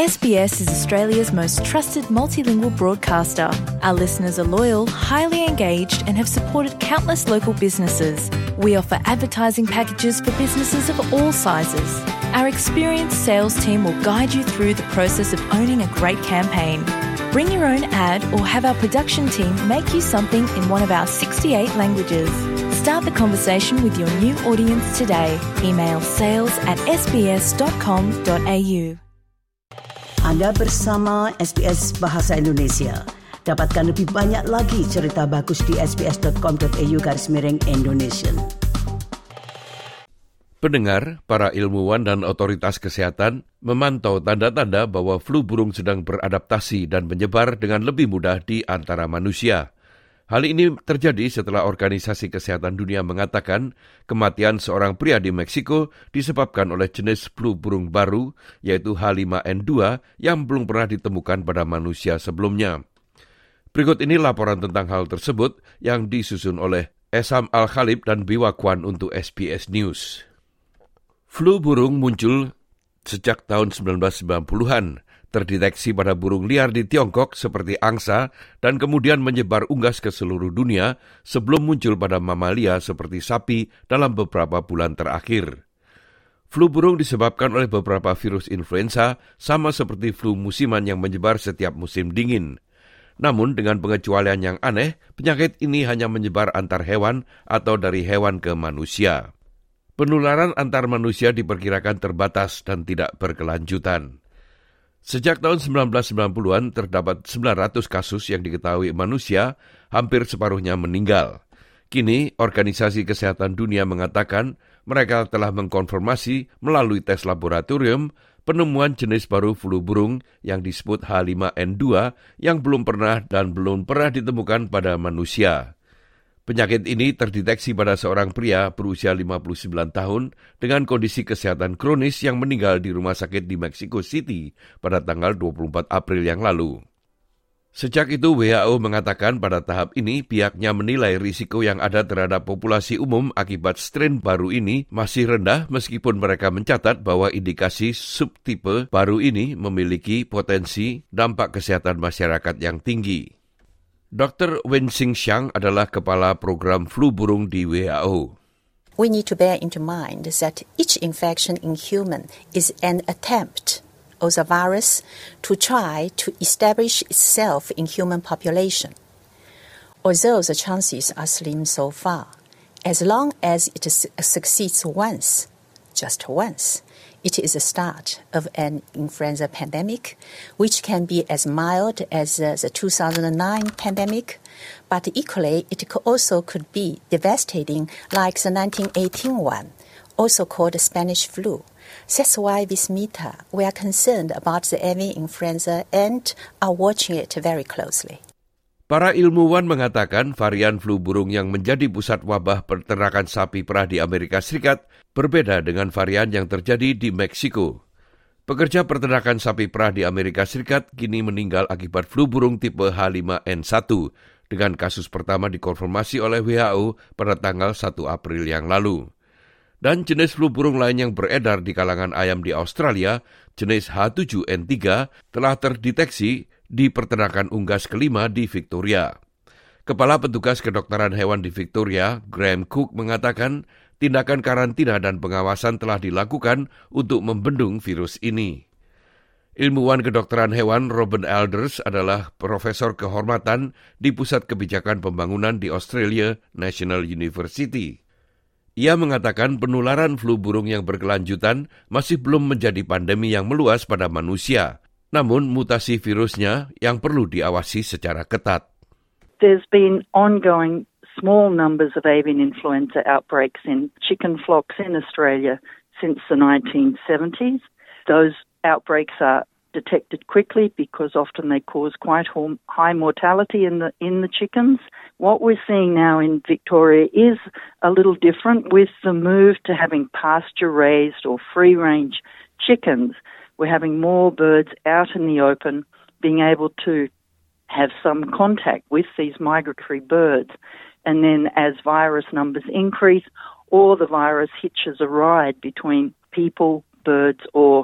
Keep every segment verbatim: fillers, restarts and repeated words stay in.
S B S is Australia's most trusted multilingual broadcaster. Our listeners are loyal, highly engaged, and have supported countless local businesses. We offer advertising packages for businesses of all sizes. Our experienced sales team will guide you through the process of owning a great campaign. Bring your own ad or have our production team make you something in one of our sixty-eight languages. Start the conversation with your new audience today. Email sales at s b s dot com dot a u. Anda bersama S B S Bahasa Indonesia. Dapatkan lebih banyak lagi cerita bagus di s b s dot com dot a u garis miring Indonesia. Pendengar, para ilmuwan dan otoritas kesehatan memantau tanda-tanda bahwa flu burung sedang beradaptasi dan menyebar dengan lebih mudah di antara manusia. Hal ini terjadi setelah Organisasi Kesehatan Dunia mengatakan kematian seorang pria di Meksiko disebabkan oleh jenis flu burung baru, yaitu H lima N dua, yang belum pernah ditemukan pada manusia sebelumnya. Berikut ini laporan tentang hal tersebut yang disusun oleh Esam Al-Khalib dan Biwa Kwan untuk S B S News. Flu burung muncul sejak tahun sembilan belas sembilan puluhan. Terdeteksi pada burung liar di Tiongkok seperti angsa dan kemudian menyebar unggas ke seluruh dunia sebelum muncul pada mamalia seperti sapi dalam beberapa bulan terakhir. Flu burung disebabkan oleh beberapa virus influenza sama seperti flu musiman yang menyebar setiap musim dingin. Namun dengan pengecualian yang aneh, penyakit ini hanya menyebar antar hewan atau dari hewan ke manusia. Penularan antar manusia diperkirakan terbatas dan tidak berkelanjutan. Sejak tahun sembilan belas sembilan puluhan terdapat sembilan ratus kasus yang diketahui manusia, hampir separuhnya meninggal. Kini, Organisasi Kesehatan Dunia mengatakan mereka telah mengkonfirmasi melalui tes laboratorium penemuan jenis baru flu burung yang disebut H lima N dua yang belum pernah dan belum pernah ditemukan pada manusia. Penyakit ini terdeteksi pada seorang pria berusia lima puluh sembilan tahun dengan kondisi kesehatan kronis yang meninggal di rumah sakit di Mexico City pada tanggal dua puluh empat April yang lalu. Sejak itu, W H O mengatakan pada tahap ini pihaknya menilai risiko yang ada terhadap populasi umum akibat strain baru ini masih rendah meskipun mereka mencatat bahwa indikasi subtipe baru ini memiliki potensi dampak kesehatan masyarakat yang tinggi. Doktor Wen-Xing Xiang adalah kepala program flu burung di W H O. We need to bear into mind that each infection in human is an attempt of the virus to try to establish itself in human population. Although the chances are slim so far, as long as it succeeds once, just once, it is the start of an influenza pandemic, which can be as mild as uh, the two thousand nine pandemic, but equally it could also could be devastating like the nineteen eighteen one, also called the Spanish flu. That's why with Mita, we are concerned about the avian influenza and are watching it very closely. Para ilmuwan mengatakan varian flu burung yang menjadi pusat wabah peternakan sapi perah di Amerika Serikat berbeda dengan varian yang terjadi di Meksiko. Pekerja peternakan sapi perah di Amerika Serikat kini meninggal akibat flu burung tipe H lima N satu, dengan kasus pertama dikonfirmasi oleh W H O pada tanggal satu April yang lalu. Dan jenis flu burung lain yang beredar di kalangan ayam di Australia, jenis H tujuh N tiga, telah terdeteksi di peternakan unggas kelima di Victoria. Kepala Petugas Kedokteran Hewan di Victoria, Graham Cook, mengatakan tindakan karantina dan pengawasan telah dilakukan untuk membendung virus ini. Ilmuwan kedokteran hewan Robin Elders adalah profesor kehormatan di Pusat Kebijakan Pembangunan di Australia National University. Ia mengatakan penularan flu burung yang berkelanjutan masih belum menjadi pandemi yang meluas pada manusia. Namun mutasi virusnya yang perlu diawasi secara ketat. There's been ongoing small numbers of avian influenza outbreaks in chicken flocks in Australia since the nineteen seventies. Those outbreaks are detected quickly because often they cause quite high mortality in the in the chickens. What we're seeing now in Victoria is a little different with the move to having pasture-raised or free-range chickens. We're having more birds out in the open, being able to have some contact with these migratory birds. And then as virus numbers increase, or the virus hitches a ride between people, birds, or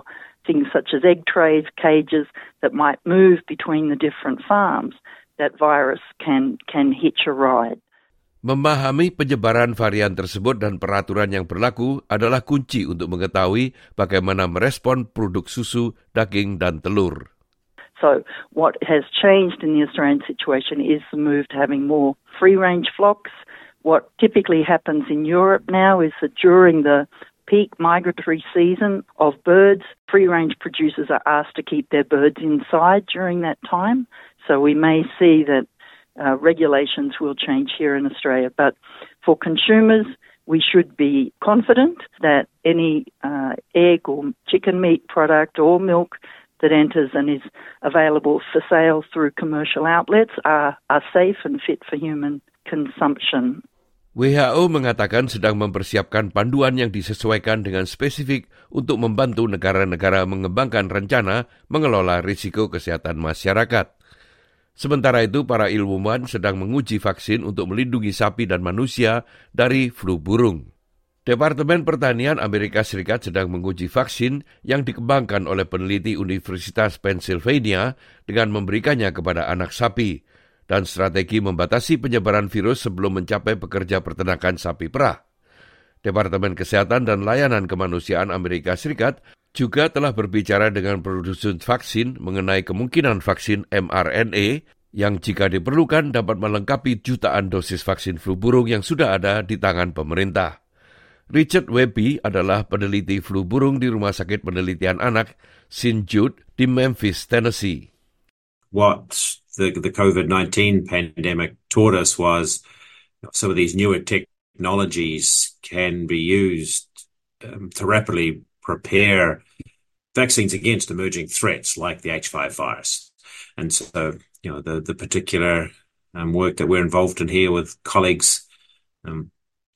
things such as egg trays, cages that might move between the different farms, that virus can can hitch a ride. Memahami penyebaran varian tersebut dan peraturan yang berlaku adalah kunci untuk mengetahui bagaimana merespon produk susu, daging, dan telur. So what has changed in the Australian situation is the move to having more free-range flocks. What typically happens in Europe now is that during the peak migratory season of birds, free-range producers are asked to keep their birds inside during that time. So we may see that Uh, regulations will change here in Australia. But for consumers, we should be confident that any uh, egg or chicken meat product or milk that enters and is available for sale through commercial outlets are, are safe and fit for human consumption. W H O mengatakan sedang mempersiapkan panduan yang disesuaikan dengan spesifik untuk membantu negara-negara mengembangkan rencana mengelola risiko kesehatan masyarakat. Sementara itu, para ilmuwan sedang menguji vaksin untuk melindungi sapi dan manusia dari flu burung. Departemen Pertanian Amerika Serikat sedang menguji vaksin yang dikembangkan oleh peneliti Universitas Pennsylvania dengan memberikannya kepada anak sapi, dan strategi membatasi penyebaran virus sebelum mencapai pekerja peternakan sapi perah. Departemen Kesehatan dan Layanan Kemanusiaan Amerika Serikat juga telah berbicara dengan produsen vaksin mengenai kemungkinan vaksin M R N A yang jika diperlukan dapat melengkapi jutaan dosis vaksin flu burung yang sudah ada di tangan pemerintah. Richard Webby adalah peneliti flu burung di Rumah Sakit Penelitian Anak Saint Jude di Memphis, Tennessee. What the, the COVID nineteen pandemic taught us was some of these newer technologies can be used um, to rapidly prepare vaccines against emerging threats like the H five virus. And so, you know, the, the particular um, work that we're involved in here with colleagues um,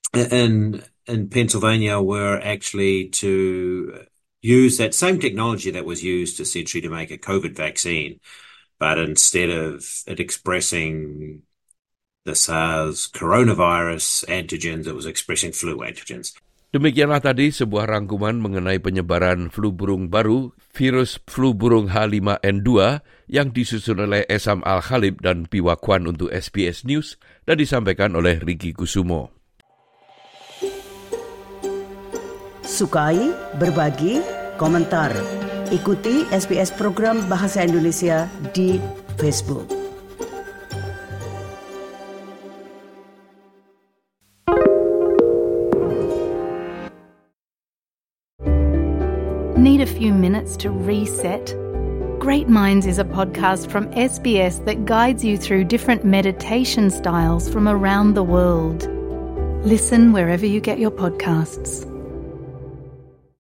in, in Pennsylvania were actually to use that same technology that was used essentially to make a COVID vaccine, but instead of it expressing the SARS coronavirus antigens, it was expressing flu antigens. Demikianlah tadi sebuah rangkuman mengenai penyebaran flu burung baru, virus flu burung H lima N dua, yang disusun oleh Esam Al-Khalib dan Piwa Kwan untuk S B S News dan disampaikan oleh Riki Kusumo. Sukai, berbagi, komentar. Ikuti S B S program Bahasa Indonesia di Facebook. Need a few minutes to reset? Great Minds is a podcast from S B S that guides you through different meditation styles from around the world. Listen wherever you get your podcasts.